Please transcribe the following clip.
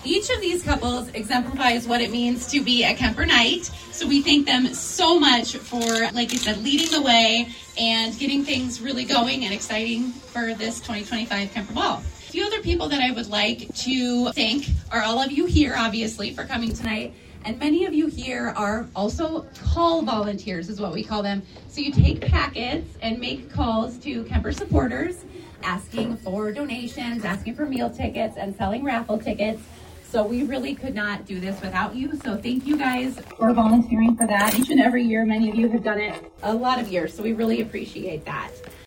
Each of these couples exemplifies what it means to be a Kemper Knight. So we thank them so much for, like I said, leading the way and getting things really going and exciting for this 2025 Kemper Ball. A few other people that I would like to thank are all of you here, obviously, for coming tonight. And many of you here are also call volunteers, is what we call them. So you take packets and make calls to Kemper supporters, asking for donations, asking for meal tickets, and selling raffle tickets. So we really could not do this without you. So thank you guys for volunteering for that. Each and every year, many of you have done it a lot of years. So we really appreciate that.